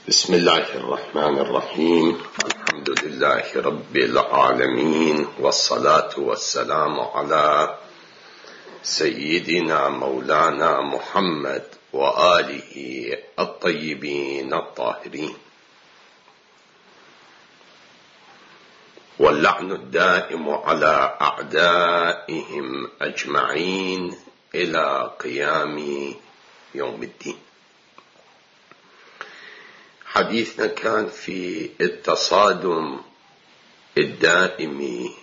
بسم الله الرحمن الرحيم. الحمد لله رب العالمين، والصلاة والسلام على سيدنا مولانا محمد وآله الطيبين الطاهرين، واللعن الدائم على أعدائهم أجمعين إلى قيام يوم الدين. حديثنا كان في التصادم الدائم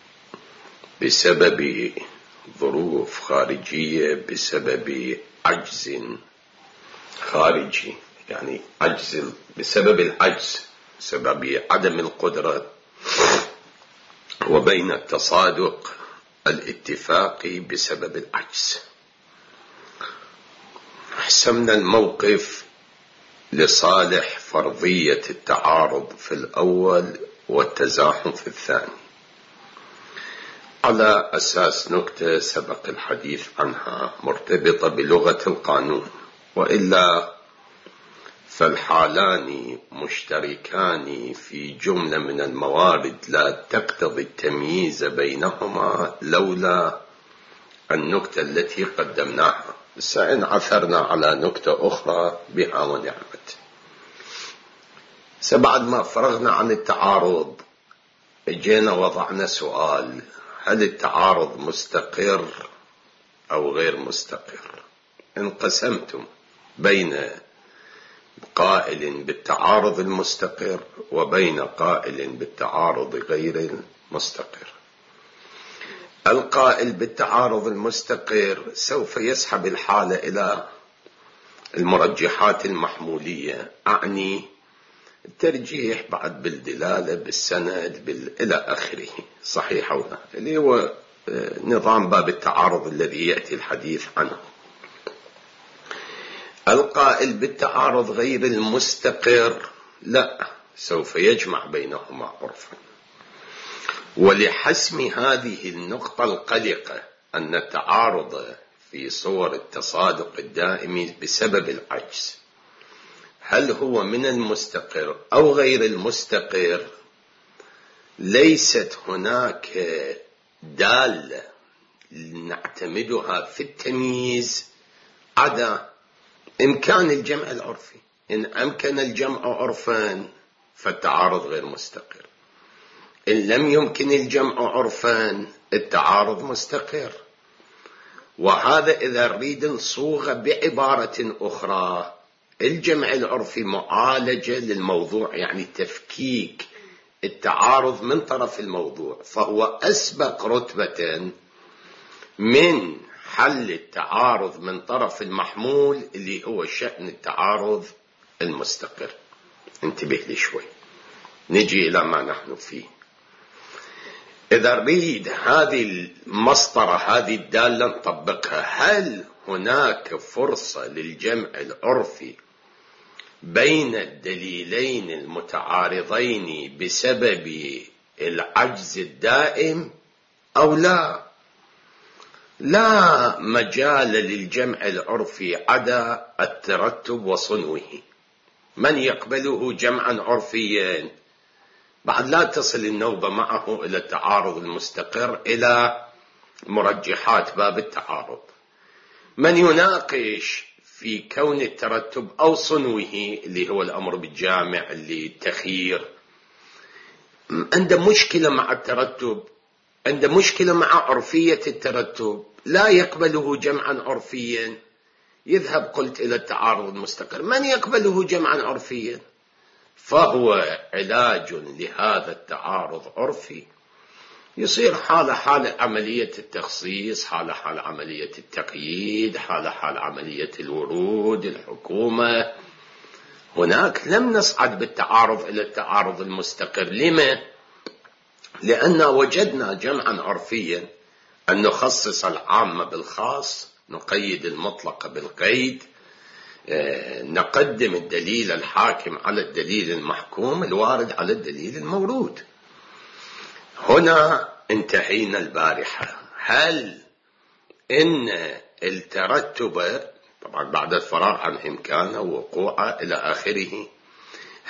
بسبب ظروف خارجية، بسبب عجز خارجي، يعني عجز بسبب العجز، بسبب عدم القدرة، وبين التصادق الاتفاقي بسبب العجز. حسمنا الموقف لصالح فرضية التعارض في الأول والتزاحم في الثاني، على أساس نكتة سبق الحديث عنها مرتبطة بلغة القانون، وإلا فالحالان مشتركان في جملة من الموارد لا تقتضي التمييز بينهما لولا النكتة التي قدمناها. سإن عثرنا على نكتة أخرى بها ونعمت. بعد ما فرغنا عن التعارض اجينا وضعنا سؤال: هل التعارض مستقر أو غير مستقر؟ انقسمتم بين قائل بالتعارض المستقر وبين قائل بالتعارض غير المستقر. القائل بالتعارض المستقر سوف يسحب الحالة إلى المرجحات المحمولية، أعني الترجيح بعد بالدلالة بالسند إلى آخره، صحيح أو لا، اللي هو نظام باب التعارض الذي يأتي الحديث عنه. القائل بالتعارض غير المستقر لا، سوف يجمع بينهما عرفا. ولحسم هذه النقطة القلقة أن التعارض في صور التصادق الدائم بسبب العجز هل هو من المستقر أو غير المستقر، ليست هناك دالة نعتمدها في التمييز عدا إمكان الجمع العرفي. إن أمكن الجمع عرفان فالتعارض غير مستقر، إن لم يمكن الجمع عرفان التعارض مستقر. وهذا إذا نريد نصوغ بعبارة أخرى، الجمع العرفي معالجة للموضوع، يعني تفكيك التعارض من طرف الموضوع، فهو أسبق رتبة من حل التعارض من طرف المحمول اللي هو شأن التعارض المستقر. انتبه لي شوي، نجي إلى ما نحن فيه. إذا نريد هذه المسطرة، هذه الدالة نطبقها، هل هناك فرصة للجمع العرفي بين الدليلين المتعارضين بسبب العجز الدائم أو لا؟ لا مجال للجمع العرفي عدا الترتب وصنوه. من يقبله جمعا عرفيا بعد لا تصل النوبة معه إلى التعارض المستقر، إلى مرجحات باب التعارض. من يناقش في كون الترتب أو صنوه اللي هو الأمر بالجامع اللي التخيير، عنده مشكلة مع الترتب، عنده مشكلة مع عرفية الترتب، لا يقبله جمعا عرفيا، يذهب قلت إلى التعارض المستقر. من يقبله جمعا عرفيا فهو علاج لهذا التعارض عرفي، يصير حالة عملية التخصيص، حالة عملية التقييد، حالة عملية الورود الحكومة. هناك لم نصعد بالتعارض إلى التعارض المستقر. لما؟ لأن وجدنا جمعا عرفيا أن نخصص العام بالخاص، نقيد المطلق بالقيد، نقدم الدليل الحاكم على الدليل المحكوم، الوارد على الدليل المورود. هنا انتهينا البارحة. هل إن الترتب طبعا بعد الفراغ عن إمكانه ووقوعه إلى آخره،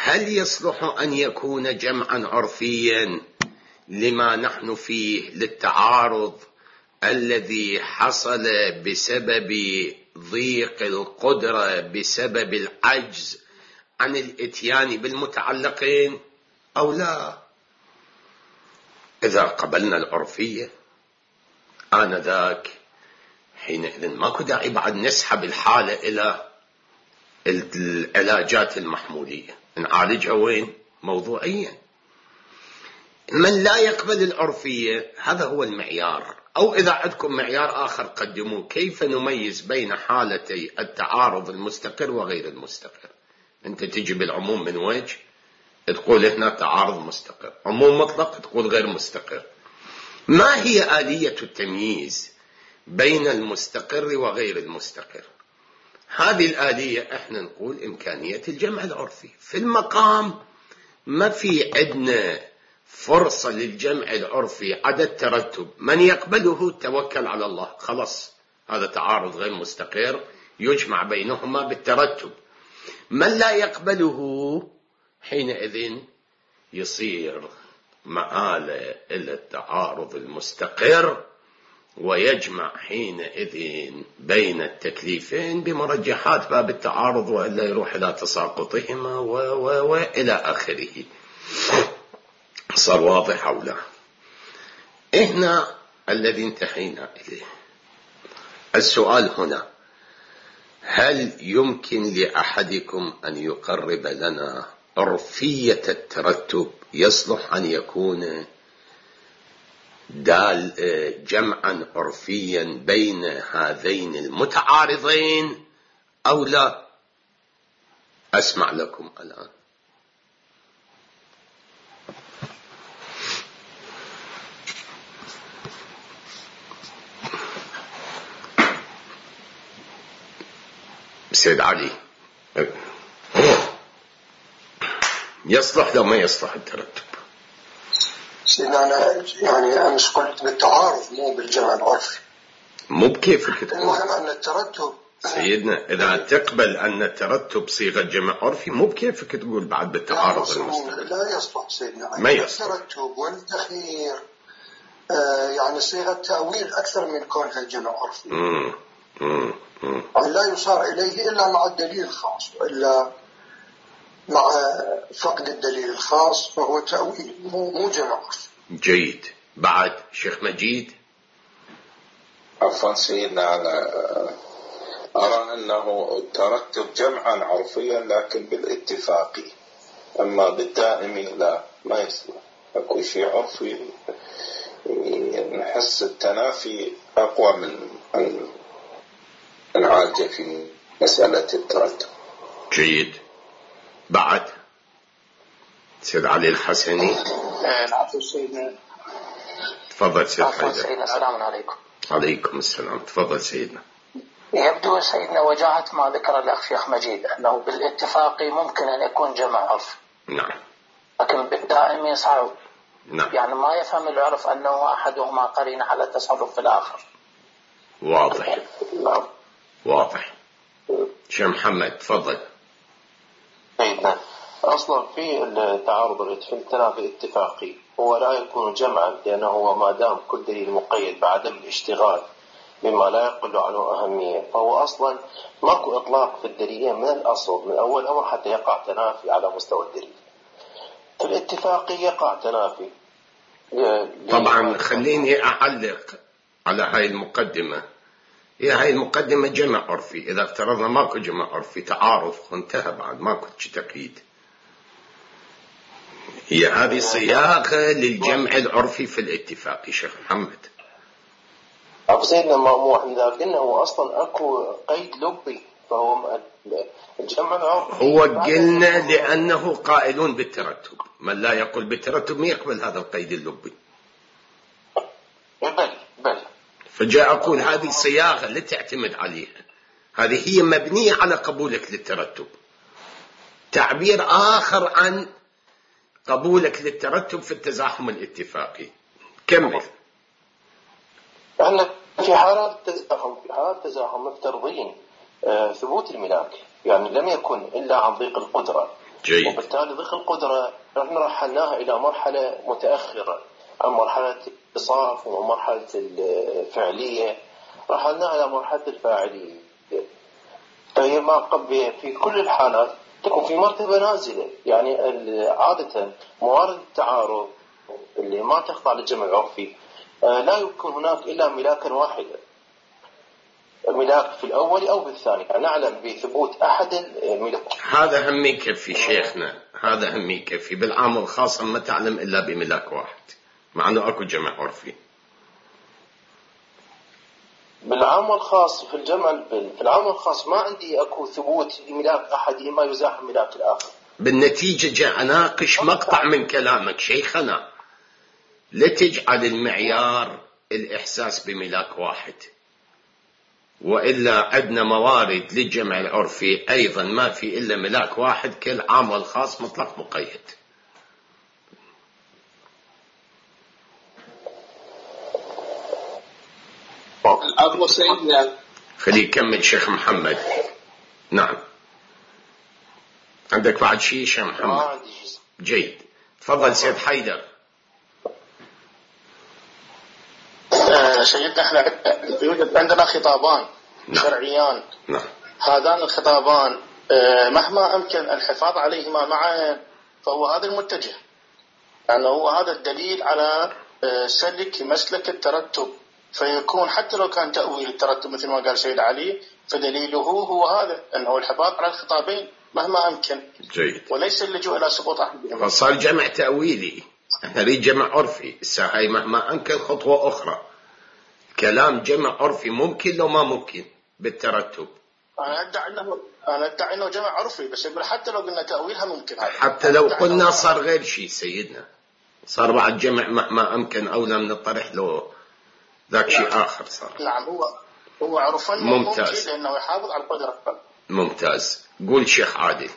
هل يصلح أن يكون جمعا عرفيا لما نحن فيه للتعارض الذي حصل بسبب ضيق القدرة بسبب العجز عن الاتيان بالمتعلقين أو لا؟ إذا قبلنا العرفية آنذاك حينئذ ماكو داعي بعد نسحب الحالة إلى العلاجات المحمولية، نعالجها وين؟ موضوعيا. من لا يقبل العرفية هذا هو المعيار، أو إذا عندكم معيار آخر قدموه. كيف نميز بين حالتي التعارض المستقر وغير المستقر؟ أنت تجي بالعموم من وجه تقول هنا تعارض مستقر، عموم مطلق تقول غير مستقر. ما هي آلية التمييز بين المستقر وغير المستقر؟ هذه الآلية احنا نقول إمكانية الجمع العرفي. في المقام ما في عندنا فرصة للجمع العرفي عدد ترتب، من يقبله توكل على الله، خلاص هذا تعارض غير مستقر يجمع بينهما بالترتب. من لا يقبله حينئذ يصير مآلة إلى التعارض المستقر، ويجمع حينئذ بين التكليفين بمرجحات باب التعارض، وإلا يروح إلى تساقطهما وإلى آخره. صار واضح أو لا؟ هنا الذي انتهينا إليه. السؤال هنا: هل يمكن لأحدكم أن يقرب لنا عرفية الترتب يصلح أن يكون جمعا عرفيا بين هذين المتعارضين أو لا؟ أسمع لكم الآن. سيد علي، يصلح لو ما يصلح الترتب؟ سيدنا أنا يعني أمس قلت بالتعارض مو بالجمع العرفي، مو بكيفك تقول. المهم أن الترتب سيدنا إذا تقبل أن الترتب صيغة جمع عرفي مو بكيفك تقول بعد بالتعارض المستقر. لا يصلح سيدنا، ما يصلح. الترتب والتخيير يعني صيغة تأويل أكثر من كونها جمع عرفي. لا يصار إليه إلا مع الدليل الخاص، وإلا مع فقد الدليل الخاص فهو تأويل مو جمع عرفي. جيد. بعد شيخ مجيد. عفوا سيدنا، أنا أرى أنه الترتب جمعا عرفيا لكن بالاتفاق، أما بالدائم لا، ما يصلح. أكو شيء عرفي نحس التنافي أقوى من العالجة في مسألة الترتب. جيد. بعد سيد علي الحسني. العفو سيدنا. تفضل سيد حيدر. سيدنا السلام عليكم. عليكم السلام. تفضل سيدنا. يبدو سيدنا وجاهة ما ذكر الأخ شيخ مجيد أنه بالاتفاق ممكن أن يكون جمع عرف. نعم. لكن بالدائم صعب. نعم. يعني ما يفهم العرف أنه أحدهما قرين على التصرف في الآخر. واضح. نعم. واضح. شيخ محمد تفضل. سيدنا، أصلا في التعارض في التنافي اتفاقي هو لا يكون جمعا، لأنه هو ما دام كل دليل مقيد بعدم الاشتغال مما لا يقل عنه أهمية، فهو أصلا ماكو إطلاق في الدليلين من الأصل من أول أمر حتى يقع تنافي على مستوى الدليل. في الاتفاقي يقع تنافي. طبعا خليني أعلق على هاي المقدمة. هي هاي المقدمة جمع عرفي. إذا افترضنا ماكو جمع عرفي تعارض انتهى، بعد ماكو تقييد. هي هذه صياغة للجمع العرفي في الاتفاق. شيخ محمد. سيدنا مو إذا قلنا هو أصلا أكو قيد لبي، فهو الجمع العرفي هو قلنا لأنه قائلون بالترتب، من لا يقول بالترتب ما يقبل هذا القيد اللبي. بل فجاء أقول هذه صياغة لا تعتمد عليها، هذه هي مبنية على قبولك للترتب، تعبير آخر عن قبولك للترتب في التزاحم الاتفاقي. كمل. احنا في حالات التزاحم مفترضين ثبوت الملاك، يعني لم يكن إلا عن ضيق القدرة، جيد. وبالتالي ضيق القدرة احنا رحلناها إلى مرحلة متأخرة عن مرحلة الإصاف ومرحلة الفعلية، رحلناها إلى مرحلة الفاعلية. فهي ما قبل في كل الحالات تكون في مرتبة نازلة. يعني عادة موارد التعارض اللي ما تخضع للجمع العرفي لا يكون هناك إلا ملاكا واحدا، ملاك في الأول أو بالثاني. يعني نعلم بثبوت أحد الملاك. هذا هم يكفي شيخنا، هذا هم يكفي. بالعام الخاص ما تعلم إلا بملاك واحد، مع أنه أكو جمع عرفي. بالعام الخاص في الجمع، في العام الخاص ما عندي أكو ثبوت لملاك أحد ما يزاحم ملاك الآخر. بالنتيجة جاء أناقش مقطع من كلامك شيخنا، لا تجعل المعيار الإحساس بملاك واحد، وإلا عندنا موارد للجمع العرفي أيضا ما في إلا ملاك واحد، كل عام والخاص مطلق مقيد. الأب سيدنا خليه يكمل شيخ محمد. نعم، عندك بعد شيء شيخ محمد؟ جيد، تفضل سيد حيدر. سيدنا احنا يوجد عندنا خطابان شرعيان. نعم. هذان الخطابان مهما أمكن الحفاظ عليهما معا فهو هذا المتجه، يعني هو هذا الدليل على سلك مسلك الترتب، فيكون حتى لو كان تأويل الترتب مثل ما قال سيد علي فدليله هو هذا أنه الحفاظ على الخطابين مهما أمكن. جيد. وليس اللجوء إلى سقوط أحدهما. فصار جمع تأويلي، احنا نريد جمع عرفي. هاي مهما أمكن خطوة أخرى. كلام جمع عرفي ممكن لو ما ممكن بالترتب. أنا أدعي أنه جمع عرفي، بس حتى لو قلنا تأويلها ممكن. حتى لو قلنا صار غير شيء سيدنا، صار بعد جمع مهما أمكن أولى من الطرح له ذاك شيء آخر صار. نعم، هو عرفا ممتاز، لأنه يحافظ على القدرة. ممتاز. قول شيخ عادل.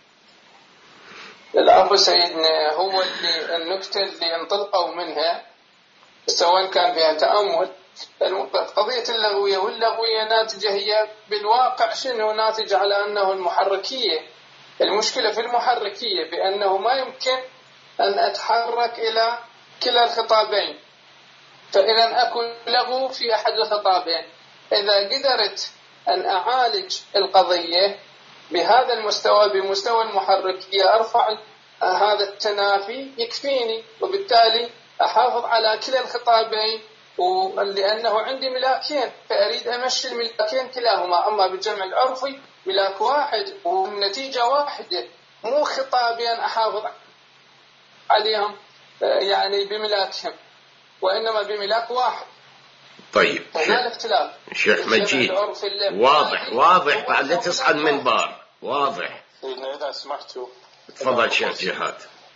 الأب سيدنا هو اللي النكتة اللي انطلقوا منها سواء كان فيها تأمل. قضية اللغوية، واللغوية ناتجة هي بالواقع شنو ناتج على أنه المحركية. المشكلة في المحركية بأنه ما يمكن أن أتحرك إلى كلا الخطابين، فإذا أكون لغو في أحد الخطابين. إذا قدرت أن أعالج القضية بهذا المستوى، بمستوى المحركية، أرفع هذا التنافي يكفيني، وبالتالي أحافظ على كلا الخطابين. ولأنه عندي ملاكين فأريد أمشي الملاكين كلاهما. أما بالجمع العرفي ملاك واحد والنتيجة واحدة، مو خطابين أحافظ عليهم يعني بملاكهم، وإنما بملاك واحد. طيب شيخ مجيد، واضح بعد لا تصعد منبر، واضح. إذا سمحتوا تفضل شيخ جهاد.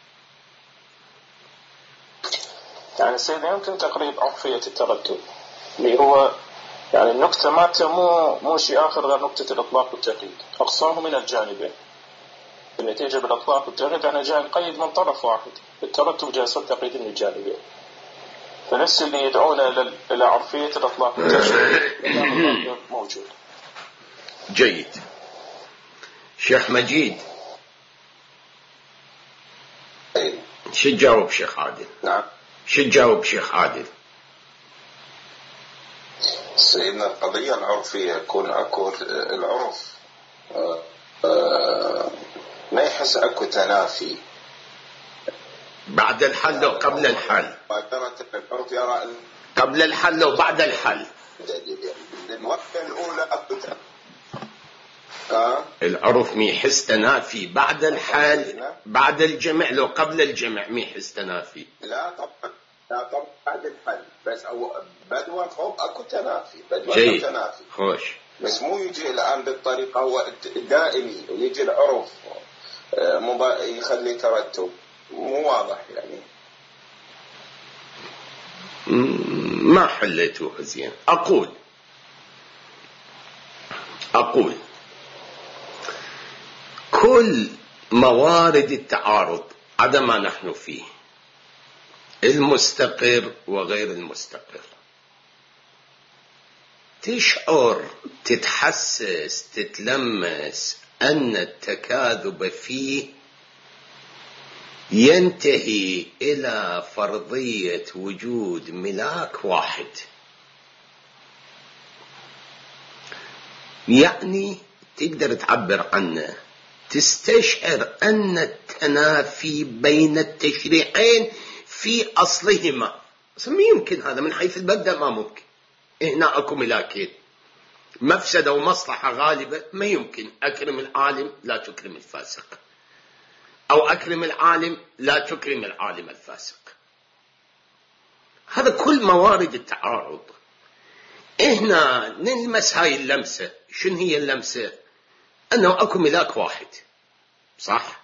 يعني سيدنا يمكن تقريب عرفية التردد اللي هو يعني النكتة مالته مو شيء آخر غير نكتة الإطلاق والتقييد، أقصاه من الجانبين. النتيجة بالإطلاق والتقييد يعني جاء نقيد من طرف واحد، الترتب جاء صد تقييد من الجانبين. فنفس اللي يدعونا إلى عرفية الإطلاق والتقييد موجود. جيد. شيخ مجيد شو تجاوب شيخ عادل؟ نعم، شو تجاوب شيخ عادل؟ سيدنا القضية العرفية يكون أكو العرف ما يحس أكو تنافي بعد الحل وقبل الحل، العرف يرى قبل الحل وبعد الحل. الوقفة الأولى أكو العرف ميحس تنافي بعد الحل، بعد الجمع لو قبل الجمع ميحس تنافي. لا طبعا بعد الحل بس أو بدوى فوق أكو تنافي، جيد. تنافي خوش، بس مو يجي الآن بالطريقة هو دائمي ويجي العرف يخلي ترتب مو واضح يعني. ما حليتوه زين. أقول كل موارد التعارض عدا ما نحن فيه، المستقر وغير المستقر، تشعر، تتحسس، تتلمس أن التكاذب فيه ينتهي إلى فرضية وجود ملاك واحد. يعني تقدر تعبر عنه، تستشعر أن التنافي بين التشريعين في أصلهما. ما يمكن هذا من حيث المبدأ، ما ممكن. هنا أكو ملاكين، مفسدة ومصلحة غالبة. ما يمكن أكرم العالم لا تكرم الفاسق، أو أكرم العالم لا تكرم العالم الفاسق. هذا كل موارد التعارض. هنا نلمس هاي اللمسة. شنو هي اللمسة؟ أنه أكو ملاك واحد، صح؟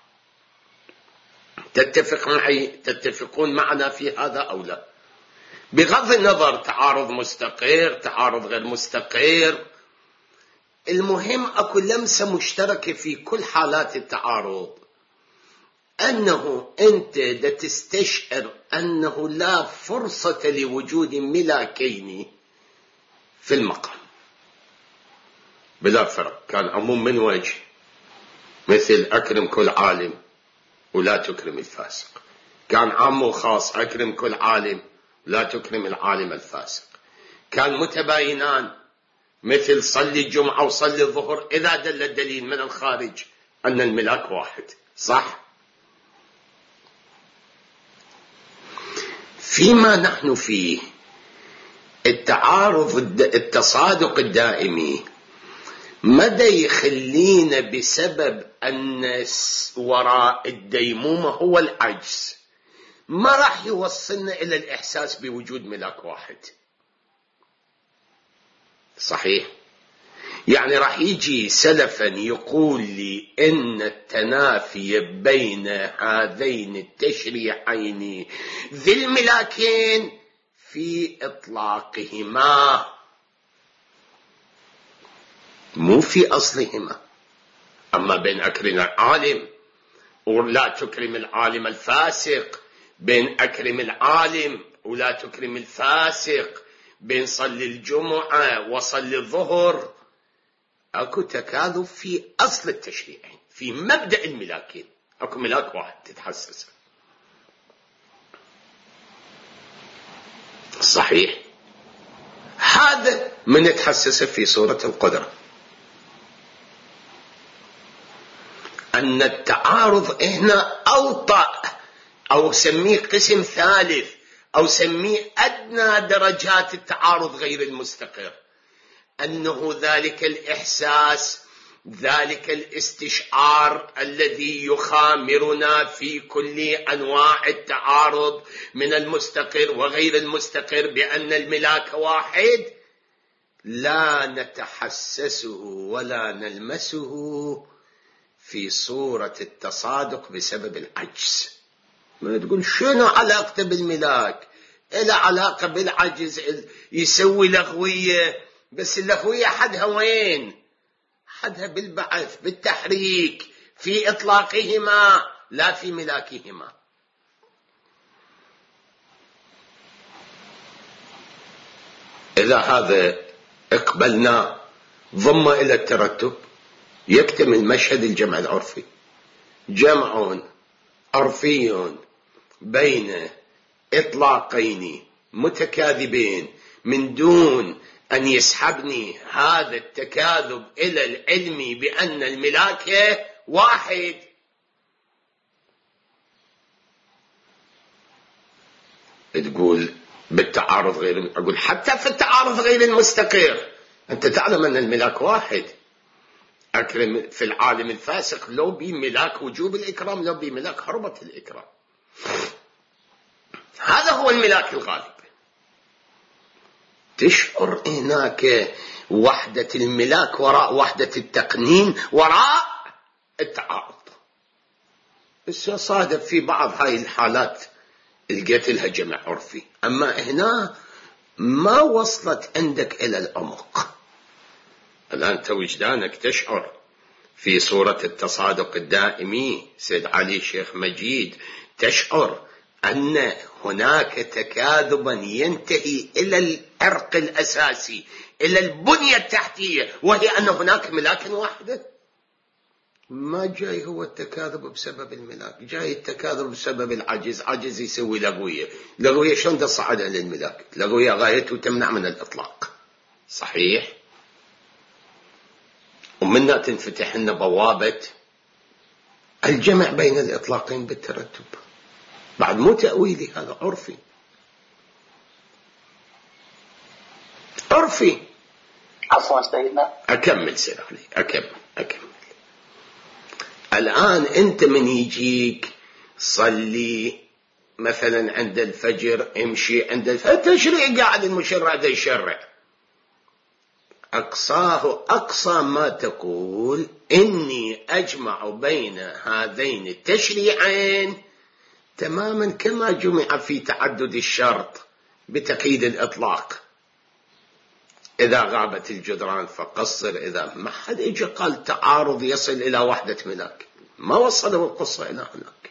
تتفق معي، تتفقون معنا في هذا أو لا؟ بغض النظر تعارض مستقر، تعارض غير مستقر، المهم أكو لمسة مشتركة في كل حالات التعارض، أنه أنت دا تستشعر أنه لا فرصة لوجود ملاكين في المقام بلا فرق. كان عموم من وجه، مثل أكرم كل عالم ولا تكرم الفاسق. كان عام وخاص، أكرم كل عالم لا تكرم العالم الفاسق. كان متباينان، مثل صلي الجمعة وصلي الظهر، إذا دل الدليل من الخارج أن الملاك واحد، صح؟ فيما نحن فيه التعارض التصادق الدائمي مدى يخلينا بسبب أن وراء الديمومة هو العجز، ما راح يوصلنا إلى الإحساس بوجود ملاك واحد. صحيح؟ يعني راح يجي سلفا يقول لي إن التنافي بين هذين التشريعين ذي الملاكين في إطلاقهما، مو في أصلهما. أما بين أكرم العالم ولا تكرم العالم الفاسق، بين أكرم العالم ولا تكرم الفاسق، بين صلي الجمعة وصلي الظهر، أكو تكاذب في أصل التشريعين، في مبدأ الملاكين. أكو ملاك واحد تتحسس. صحيح؟ هذا من يتحسس في سورة القدرة، أن التعارض هنا أوطأ، أو سميه قسم ثالث، أو سميه أدنى درجات التعارض غير المستقر، أنه ذلك الإحساس، ذلك الاستشعار الذي يخامرنا في كل أنواع التعارض من المستقر وغير المستقر بأن الملاك واحد، لا نتحسسه ولا نلمسه في صورة التصادق بسبب العجز. ما تقول شنو علاقته بالملاك؟ إلا علاقة بالعجز، يسوي لغوية، بس اللغوية حدها وين؟ حدها بالبعث، بالتحريك، في إطلاقهما لا في ملاكهما. إذا هذا اقبلنا ضم إلى الترتب، يكتمل مشهد الجمع العرفي. جمع عرفي بين إطلاقين متكاذبين من دون أن يسحبني هذا التكاذب إلى العلم بأن الملاك واحد. تقول بالتعارض غير، أقول حتى في التعارض غير المستقر أنت تعلم أن الملاك واحد. أكرم في العالم الفاسق لو بي ملاك وجوب الإكرام، لو بي ملاك حرمة الإكرام. هذا هو الملاك الغالب. تشعر هناك وحدة الملاك وراء وحدة التقنين، وراء التعارض. بس صادف في بعض هاي الحالات لقيت لها جمع عرفي، أما هنا ما وصلت عندك إلى العمق. الآن أنت وجدانك تشعر في صورة التصادق الدائمي سيد علي شيخ مجيد، تشعر أن هناك تكاذبا ينتهي إلى العرق الأساسي، إلى البنية التحتية، وهي أن هناك ملاك واحدة. ما جاي هو التكاذب بسبب الملاك، جاي التكاذب بسبب العجز. عجز يسوي لغوية. لغوية شلون تصعد للملاك؟ لغوية غايته تمنع من الإطلاق، صحيح؟ ومنها تنفتح لنا بوابة الجمع بين الإطلاقين بالترتب. بعد مو تأويلي، هذا عرفي. عرفي. عفوا سيدنا، أكمل سير علي، أكمل. الآن أنت من يجيك صلي مثلا عند الفجر، امشي عند الفجر، التشريع قاعد المشرع ده يشرع، أقصاه أقصى ما تقول إني أجمع بين هذين التشريعين تماما كما جمع في تعدد الشرط بتقييد الإطلاق. إذا غابت الجدران فقصر، إذا ما حد إجا قال تعارض يصل إلى وحدة ملاك، ما وصلوا القصة إلى هناك.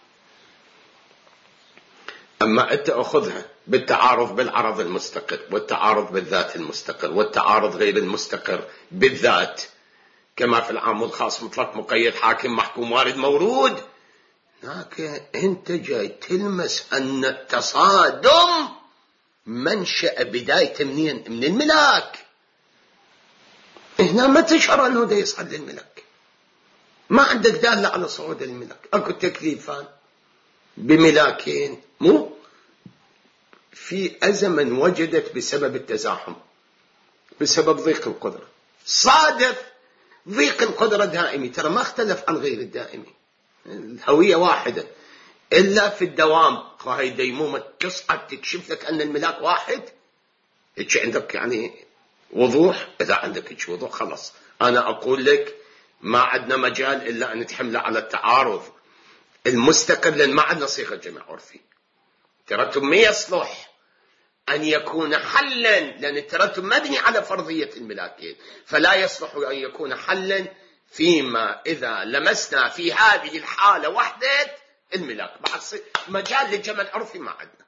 أما أنت أخذها بالتعارض بالعرض المستقر، والتعارض بالذات المستقر، والتعارض غير المستقر بالذات، كما في العام والخاص، مطلق مقيد، حاكم محكوم وارد مورود. هناك أنت جاي تلمس أن التصادم منشأ بداية منين؟ من الملاك. هنا ما تشعر أنه ده يصعد للملاك، ما عندك دالة على صعود الملاك. أكو تكليفان بملاكين، مو في أزمن وجدت بسبب التزاحم، بسبب ضيق القدرة. صادف ضيق القدرة دائمي، ترى ما اختلف عن غير الدائمي، الهوية واحدة، إلا في الدوام. هاي ديمومة تصعد تكشف لك أن الملاك واحد. إيش عندك يعني وضوح؟ إذا عندك إيش وضوح خلص أنا أقول لك ما عندنا مجال إلا أن نتحمل على التعارض المستقر، لأن ما عندنا صيغة جمع عرفي. ترتب ما يصلح أن يكون حلا، لأن الترتب مبني على فرضية الملاكين، فلا يصلح أن يكون حلا فيما إذا لمسنا في هذه الحالة وحدة الملاك. بعد مجال للجمع العرفي ما عندنا.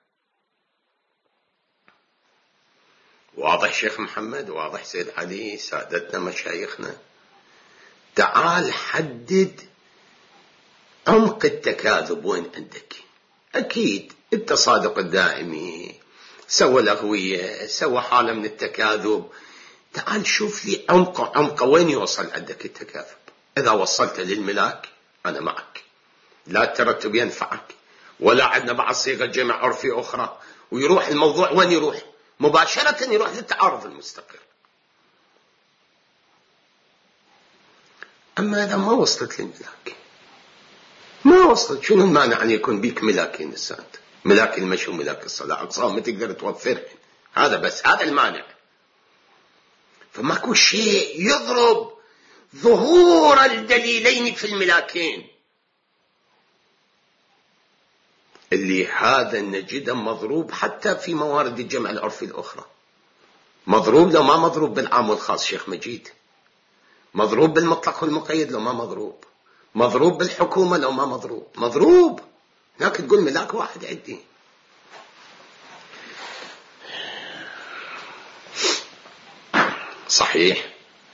واضح شيخ محمد؟ واضح سيد علي؟ سادتنا مشايخنا، تعال حدد عمق التكاذب وين عندك. أكيد التصادق الدائمي سوى لغوية، سوى حالة من التكاذب. تعال شوف لي عمق وين يوصل عندك التكاذب. إذا وصلت للملاك أنا معك، لا الترتب ينفعك، ولا عندنا بعض صيغة جمع عرفي أخرى، ويروح الموضوع وين يروح؟ مباشرة يروح للتعارض المستقر. أما إذا ما وصلت للملاك، ما وصلت، شنو المانع أن يكون بيك ملاكين السنة؟ ملاك المشي وملاك الصلاة، أقصاهم ما تقدر توفرهن، هذا بس، هذا المانع. فماكو شيء يضرب ظهور الدليلين في الملاكين، اللي هذا نجده مضروب حتى في موارد الجمع العرفي الأخرى. مضروب لو ما مضروب بالعام والخاص شيخ مجيد، مضروب بالمطلق والمقيد لو ما مضروب، مضروب بالحكومة لو ما مضروب، مضروب. هناك تقول ملاك واحد عندي. صحيح.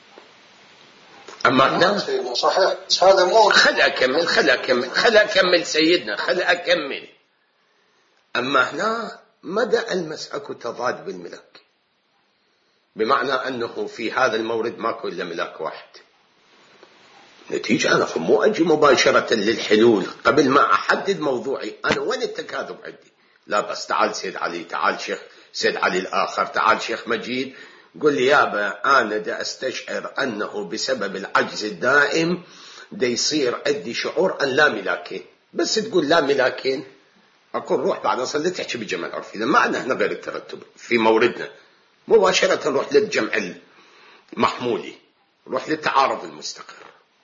أما هنا صحيح، هذا مو خلى أكمل سيدنا، خلى أكمل. أما هنا مدى ألمس أكو تضاد بالملاك، بمعنى أنه في هذا المورد ماكو إلا ملاك واحد. نتيجة أنا مو أجي مباشرة للحلول قبل ما أحدد موضوعي أنا وين التكاذب عندي. لا بس تعال سيد علي، تعال شيخ سيد علي الآخر، تعال شيخ مجيد، قل لي يابا أنا دا أستشعر أنه بسبب العجز الدائم دا يصير عندي شعور أن لا ملاكين. بس تقول لا ملاكين أقول روح بعد أصل تحكي بالجمع العرفي، ما عندنا احنا غير الترتب في موردنا، مباشرة نروح للجمع المحمولي، نروح للتعارض المستقر.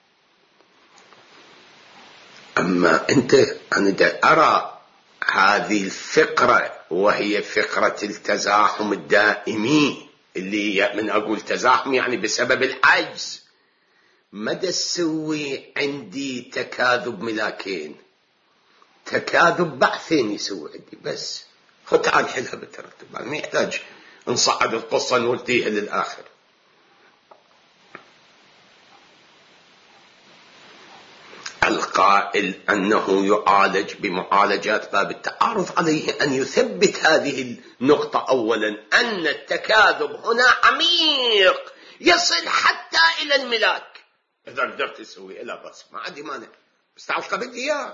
أما أنت أنا دا أرى هذه الفقرة، وهي فقرة التزاحم الدائمي، اللي من أقول تزاحم يعني بسبب العجز، مدى تسوي عندي تكاذب ملاكين، تكاذب بعثين يسوي عندي. بس خد تعال حلها بالترتب، ما يحتاج نصعد القصة نوديها للآخر. القائل أنه يعالج بمعالجات باب التعارض عليه أن يثبت هذه النقطة أولا، أن التكاذب هنا عميق يصل حتى إلى الملاك. إذا قدرت تسوي إلا بس ما عندي مانع، بس تعرف قبل إياه.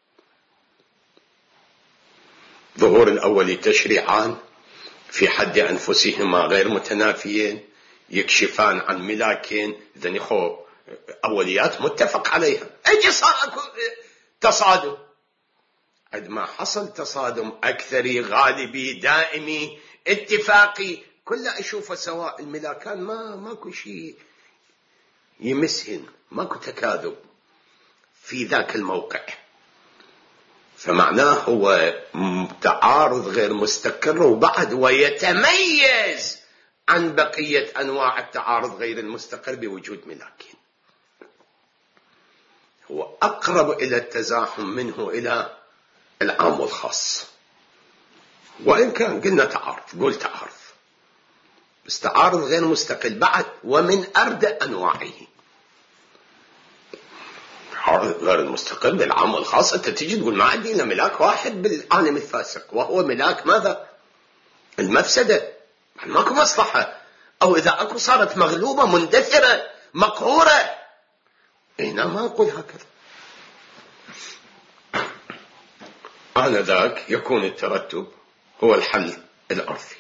ظهور الأولي تشريعان في حد أنفسهما غير متنافيين يكشفان عن ملاكين. إذن يخو أوليات متفق عليها، أجي صار تصادم. عند ما حصل تصادم أكثري غالبي دائمي اتفاقي كله أشوفه سواء، الملاكان ماكو شيء يمسهن، ماكو تكاذب في ذاك الموقع، فمعناه هو تعارض غير مستقر، وبعد ويتميز عن بقية أنواع التعارض غير المستقر بوجود ملاكين. هو أقرب إلى التزاحم منه إلى العام والخاص، وإن كان قلنا تعارض، قول تعارض، بس تعارض غير مستقل بعد ومن أردى أنواعه. غير المستقل بالعام والخاص أنت تجي تقول ما عندي إلا ملاك واحد بالعالم الفاسق، وهو ملاك ماذا؟ المفسدة، ماكو مصلحة، أو إذا أكو صارت مغلوبة مندثرة مقهورة. هنا ما أقول هكذا. آنذاك يكون الترتب هو الحل الأرضي،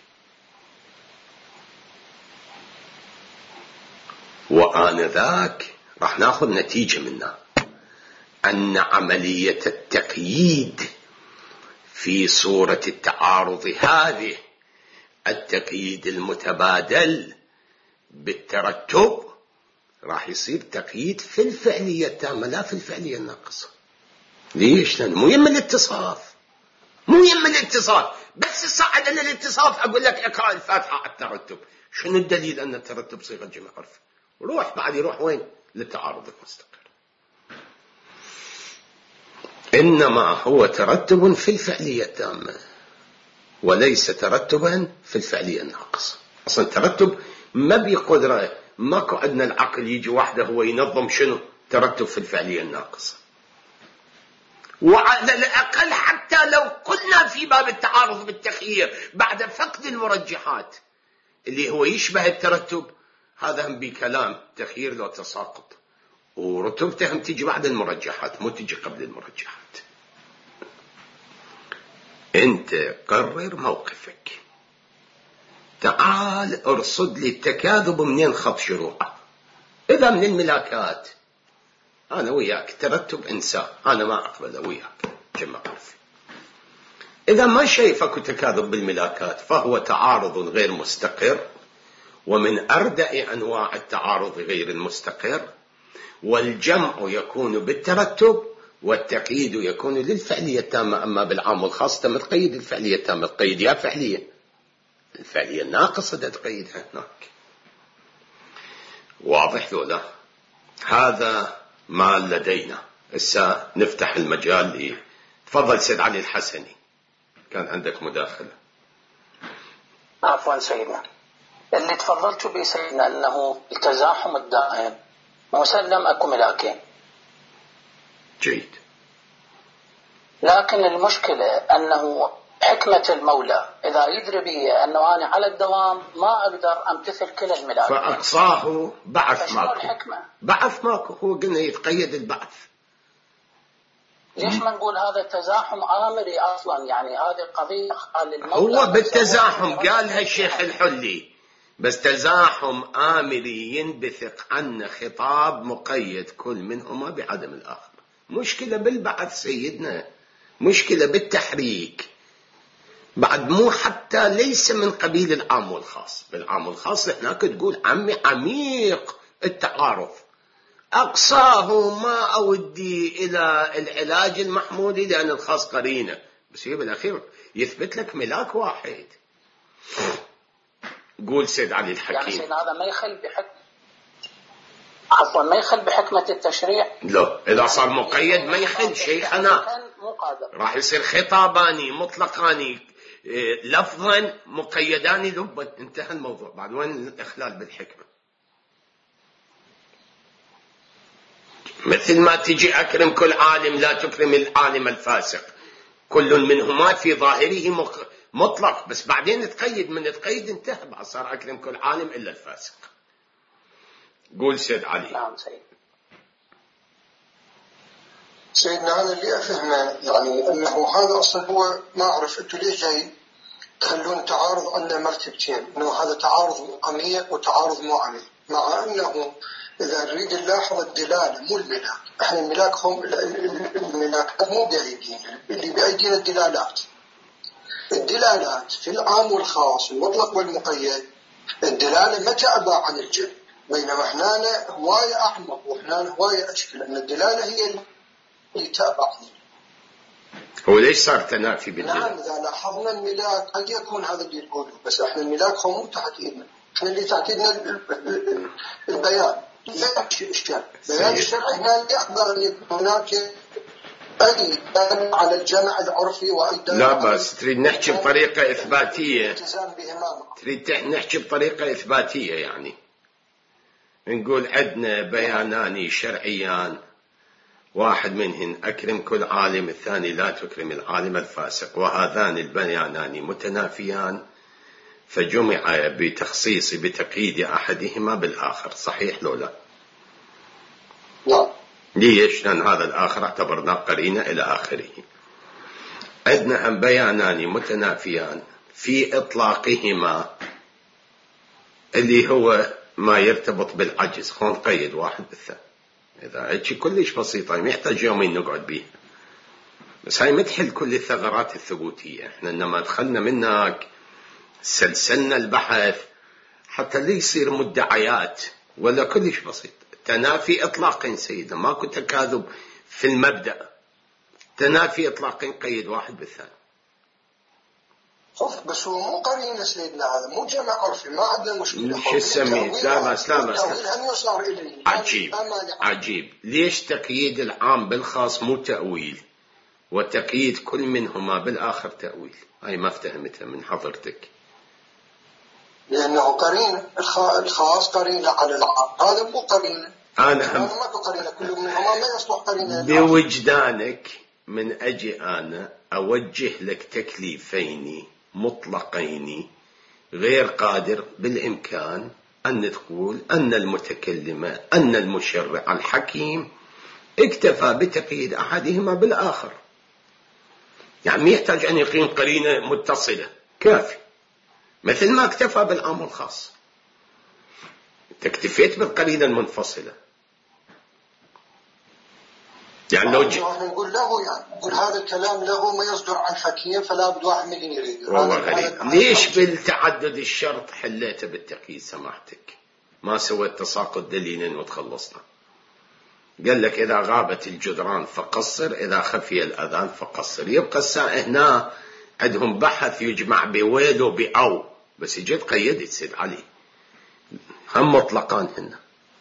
وآنذاك راح ناخذ نتيجة منها أن عملية التقييد في صورة التعارض هذه، التقييد المتبادل بالترتب، راح يصير تقييد في الفعلية التامة لا في الفعلية الناقصة. ليش؟ لأنه مو يم الاتصاف، مو يم الاتصاف، بس الصعد أن الاتصاف أقول لك اقرأ الفاتحة على الترتب. شنو الدليل أن الترتب صيغة جمع عرفي؟ روح بعد يروح وين؟ للتعارض المستقر. إنما هو ترتب في الفعلية التامة وليس ترتبا في الفعلية الناقصة. أصلا ترتب ما بقدرة، ماكو عندنا العقل يجي واحدة هو ينظم شنو ترتب في الفعلية الناقصة. وعلى الأقل حتى لو قلنا في باب التعارض بالتخيير بعد فقد المرجحات اللي هو يشبه الترتب، هذا هم بكلام تخيير لو تساقط، ورتبته هم تيجي بعد المرجحات مو تيجي قبل المرجحات. انت قرر موقفك، تعال ارصد لي التكاذب منين خط شروعه. اذا من الملاكات انا وياك ترتب انسان، انا ما اقبله وياك جمع عرفي. اذا ما شايفك تكاذب بالملاكات فهو تعارض غير مستقر، ومن اردأ انواع التعارض غير المستقر، والجمع يكون بالترتب والتقييد يكون للفعلية التامة. أما بالعام والخاص تم تقيد الفعلية التامة، تقيد يا فعلية، الفعلية الناقصة تقيدها هناك. واضح ذولا؟ هذا ما لدينا. هسه نفتح المجال تفضل سيد علي الحسني، كان عندك مداخلة. عفوا سيدنا، اللي تفضلت به سيدنا أنه التزاحم الدائم مسلم أكو ملاكين. جيد. لكن المشكلة أنه حكمة المولى إذا يدري بي أنه أنا على الدوام ما أقدر أمتثل كل الملاكين، فأقصاه بعث ماكو. الحكمة بعث ماكو، هو قلنا يتقيد البعث. ليش ما نقول هذا تزاحم آمري أصلا؟ يعني هذه قضية هو بالتزاحم قالها الشيخ الحلي، بس تزاحم آمري ينبثق عنه خطاب مقيد كل منهما بعدم الآخر. مشكلة بالبعث سيدنا، مشكلة بالتحريك بعد، مو حتى ليس من قبيل العام والخاص. بالعام والخاص هناك تقول عمي عميق التعارض، أقصاه ما أودي إلى العلاج المحمودي لأن الخاص قرينة، بس هي بالأخير يثبت لك ملاك واحد. قول سيد علي الحكيم. يعني سيدنا هذا ما يخل بحكمة، عفوا ما يخل بحكمة التشريع. لا، إذا صار مقيد ما يخل شيخنا، راح يصير خطاباني مطلقاني لفظا مقيدان لبا، انتهى الموضوع. بعد وين الإخلال بالحكمة؟ مثل ما تجي أكرم كل عالم لا تكرم العالم الفاسق، كل منهما في ظاهره مطلق، بس بعدين تقيد، من تقيد انتهى، بعد صار أكرم كل عالم إلا الفاسق. قول سيد علي. نعم سيد. سيدنا أنا اللي أفهمه يعني أنه هذا أصلا هو ما أعرف أنتوا ليش جاي تخلون تعارض عندنا مرتبتين، أنه هذا تعارض عميق وتعارض مو عميق، مع أنه إذا نريد نلاحظ الدلالة مو الملاك، إحنا الملاكهم الملاك مو بأيدينا، اللي بأيدينا الدلالات. الدلالات في العام والخاص المطلق والمقيد، الدلالة ما تعبى عن الجل، بينما هنا هواية أعمق وهنا هواية أشكل، أن الدلالة هي اللي تعبى عنه. هو ليش صار تنافي بالدلالة؟ نعم إذا لاحظنا الملاك قد يكون هذا اللي يقوله، بس إحنا الملاك هو مو تحت إيدنا، إحنا اللي تحت إيدنا البيان. بيان الشرع هنا يقدر أن يكون هناك أي دلالة على الجمع العرفي وأيضا لا بس تريد نحكي بطريقة إثباتية، تريد نحكي بطريقة إثباتية، يعني نقول عندنا بيانان شرعيان، واحد منهن أكرم كل عالم، الثاني لا تكرم العالم الفاسق، وهذان البيانان متنافيان، فجمع بتخصيص بتقييد أحدهما بالآخر، صحيح لو لا؟ لا. ليش؟ لأن هذا الآخر اعتبرنا قرينة إلى آخره. عندنا بيانان متنافيان في إطلاقهما اللي هو ما يرتبط بالعجز، خلينا نقيد واحد بالثاني. إذا هيك كلش بسيطة ما يحتاج يومين نقعد بيها، بس هاي ما تحل كل الثغرات الثبوتية. احنا إنما دخلنا منك سلسلنا البحث حتى لا يصير مدعيات ولا كلش بسيط. تنافي إطلاقين سيدنا، ماكو تكاذب في المبدأ، تنافي إطلاقين قيد واحد بالثاني. بس هو مو قرينة سيدنا، هذا مو جمع عرفي، ما عندنا مشكلة. شو سميت؟ لا بس عجيب ليش تقييد العام بالخاص مو تأويل، وتقييد كل منهما بالآخر تأويل؟ هاي ما افتهمتها من حضرتك. لأنه قرينة الخاص قرينة على العام، هذا مو قرينة. أنا ماكو قرينة، كل منهما ما يصلح قرينة. بوجدانك من أجي أنا أوجه لك تكليفين مطلقين غير قادر بالإمكان أن تقول أن المتكلم أن المشرع الحكيم اكتفى بتقييد أحدهما بالآخر، يعني يحتاج أن يقيم قرينة متصلة كافي، مثل ما اكتفى بالعام الخاص. تكتفيت بالقرينة المنفصلة، يعني لو نقول له يعني نقول هذا الكلام له ما يصدر عن حكيم، فلا بد واحد من يريد. والله غريب، ليش بالتعدد الشرط حليته بالتقييد سماحتك؟ ما سويت تساقط دليلين وتخلصنا. قال لك إذا غابت الجدران فقصر، إذا خفي الأذان فقصر. يبقى الساعة هنا عندهم بحث يجمع بويل وبأو، بس جيت قيدت سيد علي هم مطلقان هنا.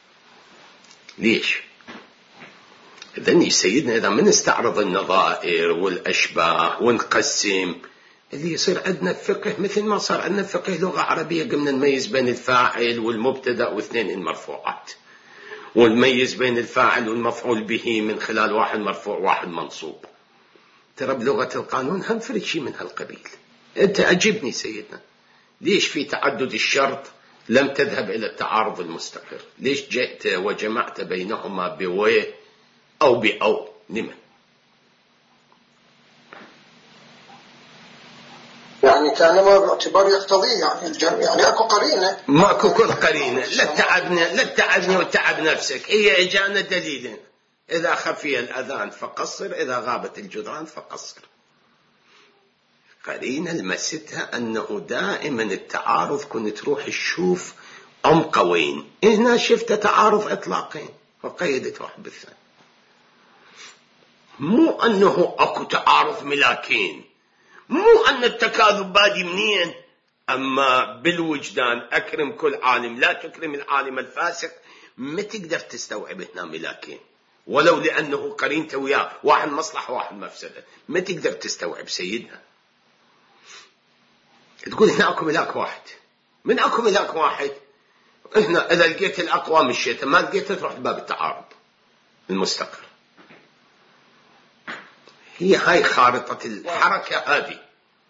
ليش؟ إذن سيدنا إذا من استعرض النظائر والأشباه ونقسم، اللي يصير عندنا فقه مثل ما صار عندنا فقه لغة عربية، قمنا نميز بين الفاعل والمبتدأ واثنين المرفوعات، ونميز بين الفاعل والمفعول به من خلال واحد مرفوع واحد منصوب. ترى بلغة القانون هم فرد شيء من هالقبيل. أنت أجبني سيدنا، ليش في تعدد الشرط لم تذهب إلى التعارض المستقر؟ ليش جئت وجمعت بينهما بوي أو بأو؟ لمن؟ يعني كان ما باعتبار يقتضي يعني الجمع، يعني اكو قرينه، ماكو كل قرينه. لا تتعبني وتعب نفسك، هي اجانا دليلين، اذا خفي الاذان فقصر، اذا غابت الجدران فقصر. قرينه لمستها انه دائما التعارض كنت تروح تشوف عمق وين، هنا شفت تعارض اطلاقين فقيدت واحد بالثاني، مو انه اكو تعارض ملاكين، مو أن التكاذب بادي منين، أما بالوجدان أكرم كل عالم لا تكرم العالم الفاسق، ما تقدر تستوعب هنا ملاكين، ولو لأنه قرينته وياه واحد مصلحة واحد مفسدة، ما تقدر تستوعب سيدنا. تقول هنا أكو ملاك واحد، من أكو ملاك واحد؟ هنا إذا لقيت الأقوى مشيت، ما لقيت تروح باب التعارض. المستقر. هي هاي خارطة الحركة هذه.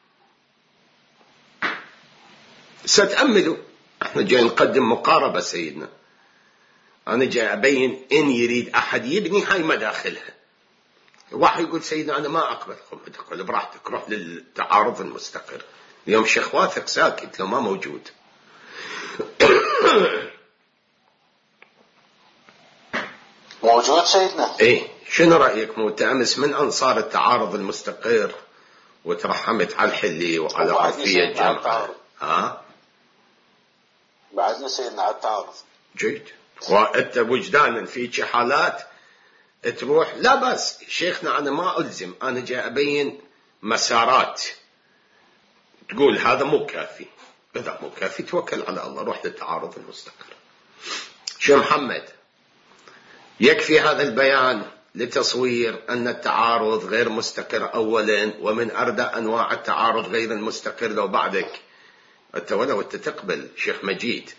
ستأملوا احنا جاي نقدم مقاربة سيدنا، أنا جاي أبين إن يريد أحد يبني هاي مداخلها. واحد يقول سيدنا أنا ما أقبل، ادخل براحتك، روح للتعارض المستقر. اليوم شيخ واثق ساكت لو ما موجود. موجود سيدنا. إيه، شنو رأيك؟ موت أمس من أنصار التعارض المستقر وترحمت على الحلي وعلى عطية الجامعة. ها؟ بعدنا سيدنا على التعارض. جيد. وأنت وجدانا في حالات تروح، لا بس شيخنا أنا ما ألزم، أنا جاي أبين مسارات. تقول هذا مو كافي، إذا مو كافي توكل على الله، روح للتعارض المستقر. شو محمد، يكفي هذا البيان لتصوير أن التعارض غير مستقر أولا، ومن أردى أنواع التعارض غير المستقر لو بعدك أنت ولو أنت تقبل شيخ مجيد.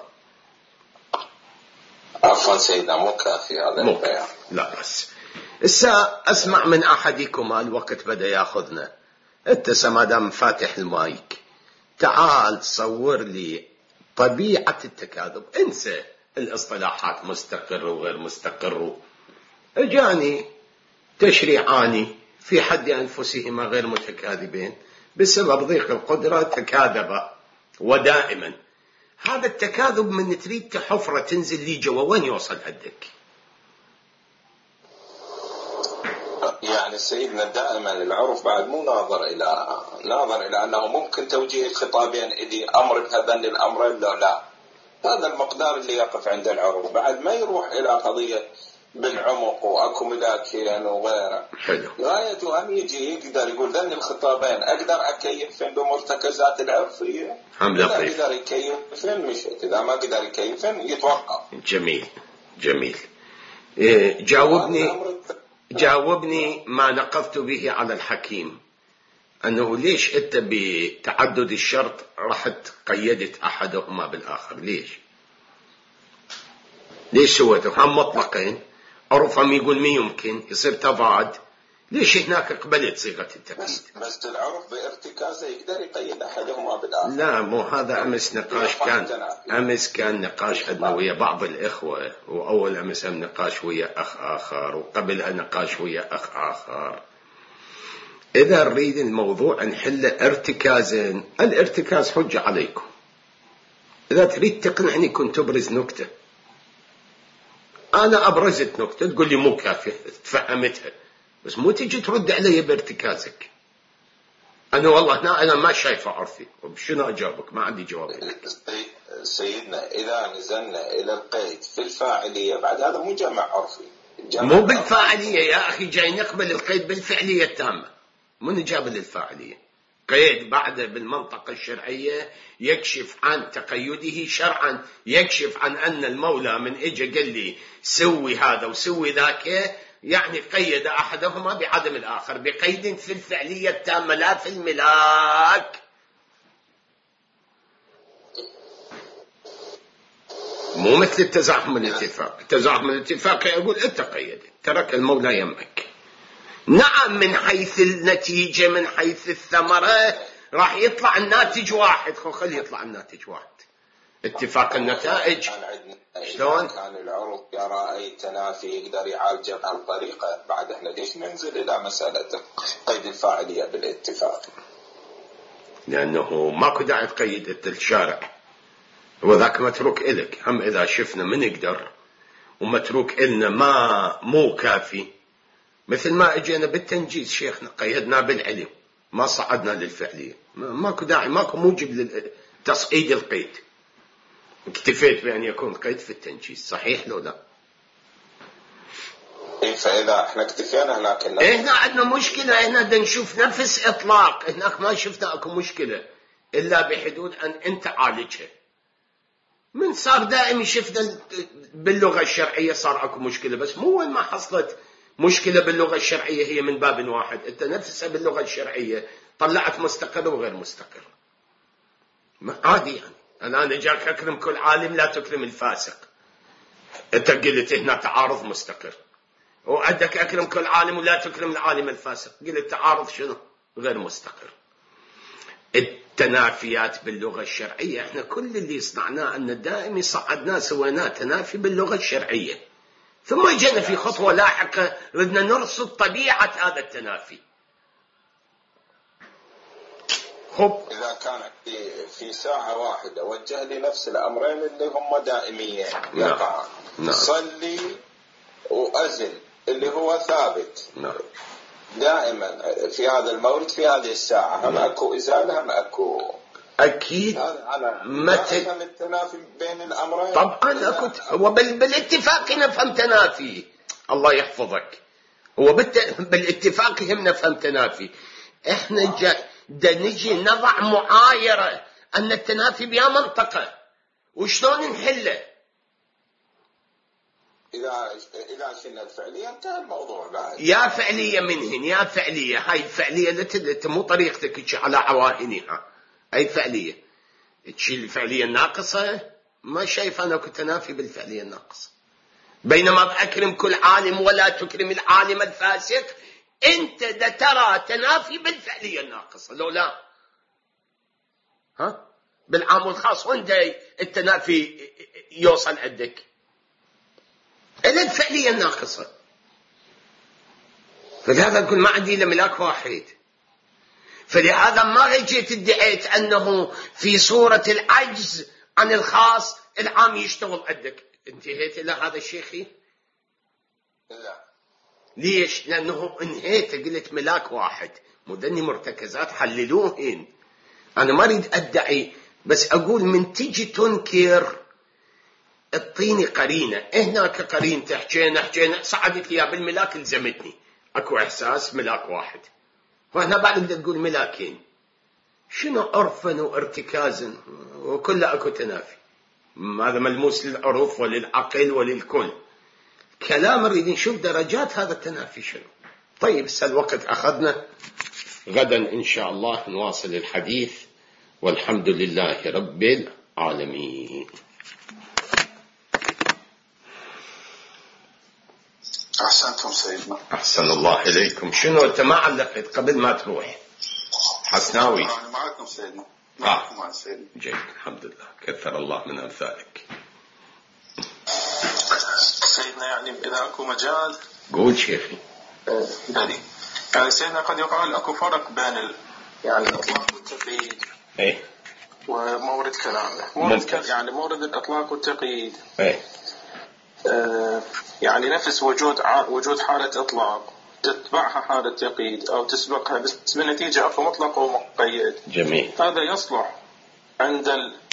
عفوا سيدنا مو كافي هذا البيان. لا بس أسمع من أحدكما، الوقت بدأ ياخذنا. أنت ما دام فاتح المايك تعال صور لي طبيعة التكاذب. انسى الاصطلاحات مستقر وغير مستقر. اجاني تشريعاني في حد أنفسهما غير متكاذبين، بسبب ضيق القدرة تكاذبا. ودائما هذا التكاذب من تريد كحفرة تنزل لي جوا، وين يوصل عندك؟ يعني سيدنا دائما العرف بعد مو ناظر إلى أنه ممكن توجيه الخطابين إلي أمر بهذين الأمرين لا. هذا المقدار اللي يقف عند العرف، بعد ما يروح إلى قضية بالعمق وأكوميلاكيا وغيره. غايته أن يجي يقدر يقول ذن الخطابين أقدر أكيفن بمرتكزات العرفية. إذا قدر يكيفن مشت، إذا ما قدر يكيفن يتوقف. جميل. جاوبني ما نقضت به على الحكيم، أنه ليش أنت بتعدد الشرط رحت قيدت أحدهما بالآخر؟ ليش سويته؟ هم مطلقين، عرفهم يقول ما يمكن يصير تضاد. ليش هناك قبلت صيغة التقييد؟ بس العرف بارتكازه يقدر يقيد أحدهما بالآخر. لا مو هذا. أمس كان نقاش عندنا ويا بعض الإخوة، وأول أمس نقاش ويا أخ آخر، وقبلها نقاش ويا أخ آخر. إذا نريد الموضوع نحل ارتكازا، الارتكاز حجة عليكم. إذا تريد تقنعني كنت تبرز نكتة، أنا أبرزت نكتة تقول لي مو كافية، تفهمتها، بس مو تجي ترد علي بارتكازك. أنا والله أنا ما شايفة عرفي، شنو أجاوبك؟ ما عندي جواب. سيدنا إذا نزلنا إلى القيد في الفاعلية بعد هذا مو جمع عرفي. مو بالفاعلية يا أخي، جاي نقبل القيد بالفعلية التامة، مو نجاب للفاعلية. قيد بعد بالمنطقة الشرعية يكشف عن تقيده شرعا، يكشف عن أن المولى من إجا قال لي سوي هذا وسوي ذاك، يعني قيد أحدهما بعدم الآخر بقيد في الفعلية التامة لا في الملاك. مو مثل التزاحم الاتفاق. التزاحم الاتفاق يقول أنت قيد، ترك المولى يمك. نعم من حيث النتيجة، من حيث الثمرة راح يطلع الناتج واحد. خلي يطلع الناتج واحد، اتفاق النتائج. شلون كان العرف يرى أي تنافي يقدر يعالجه بهالطريقة، بعد احنا ليش ننزل إلى مسألة قيد الفاعلية بالاتفاق؟ لأنه ماكو داعي تقيد الشارع، وذاك متروك إلك. هم إذا شفنا من نقدر ومتروك إلنا ما مو كافي، مثل ما اجينا بالتنجيز شيخنا قيدنا بالعلم، ما صعدنا للفعلية. ماكو داعي، ماكو موجب لتصعيد القيد. اكتفيت بأن يكون قيد في التنجيز، صحيح لو لا؟ فإذا احنا اكتفينا هناك احنا عندنا مشكلة، احنا بدنا نشوف نفس اطلاق. هناك ما شفنا اكو مشكلة الا بحدود ان انت عالجها. من صار دائما شفنا باللغة الشرعية صار اكو مشكلة، بس مو وين ما حصلت مشكلة باللغة الشرعية هي من باب واحد. انت نفسها باللغة الشرعية طلعت مستقر وغير مستقر. عادي يعني. أنا جاك أكرم كل عالم لا تكرم الفاسق. أنت قلت هنا تعارض مستقر، وعندك أكرم كل عالم ولا تكرم العالم الفاسق. قل التعارض شنو؟ غير مستقر. التنافيات باللغة الشرعية احنا كل اللي صنعناه أن دائما صعدناه سويناه تنافي باللغة الشرعية، ثم جينا في خطوة لاحقة بدنا نرصد طبيعة هذا التنافي. خب إذا كانت في ساعة واحدة وجه لي نفس الأمرين اللي هم دائميين يقعان، صلي وأزل اللي هو ثابت دائما في هذا المورد في هذه الساعة، هم أكو إزالة هم أكو أكيد. متى التنافي بين الأمرين؟ طبعا أكو، وبالاتفاق نفهم تنافي. الله يحفظك، هو بالاتفاق هم نفهم تنافي. احنا نجي نضع معايرة أن التنافي بها منطقة وشلون نحله. إذا شلنا الفعلية انتهى الموضوع بعد. يا فعلية منهن، يا فعلية، هاي الفعلية التي مو طريقتك على عواهنها، هاي فعلية تشيل الفعلية الناقصة. ما شايف أنا كتنافي بالفعلية الناقصة، بينما أكرم كل عالم ولا تكرم العالم الفاسق. أنت دا ترى تنافي بالفعلية الناقصة لو لا؟ ها بالعام والخاص وين التنافي يوصل عندك؟ إلى الفعلية الناقصة. فلهذا نقول ما عندي إلا ملاك واحد. فلهذا ما جيت ادعيت أنه في صورة العجز عن الخاص العام يشتغل عندك. انتهيت إلى هذا الشيخي؟ لا. ليش؟ لأنه انهيت قلت ملاك واحد، مدني مرتكزات حللوهن. أنا ما أريد أدعي، بس أقول من تجي تنكر اعطيني قرينة. هناك قرينة حكينا صعدت لي بالملاك الزمتني، اكو احساس ملاك واحد، وهنا بعد بدك تقول ملاكين. شنو عرفا وارتكازا وكله اكو تنافي. هذا ملموس للعرف وللعقل وللكل. كلام نريد نشوف درجات هذا التنافي شنو. طيب هسه الوقت اخذنا، غدا ان شاء الله نواصل الحديث، والحمد لله رب العالمين. أحسنتم سيدنا. أحسن الله إليكم. شنو أنت ما علقت قبل ما تروح؟ حسناوي. أنا معكم سيدنا. معكم مع سيدنا. جيد، الحمد لله، كثر الله من أمثالك. سيدنا يعني إذا أكو مجال. قول شيخي. يعني سيدنا قد يقال أكو فرق بين يعني الإطلاق والتقييد. إيه. ومورد كلامه. يعني مورد الإطلاق والتقييد. إيه. يعني نفس وجود حالة إطلاق تتبعها حالة تقييد أو تسبقها، بس بالنتيجة أكو مطلق ومقيد. جميل. هذا يصلح عند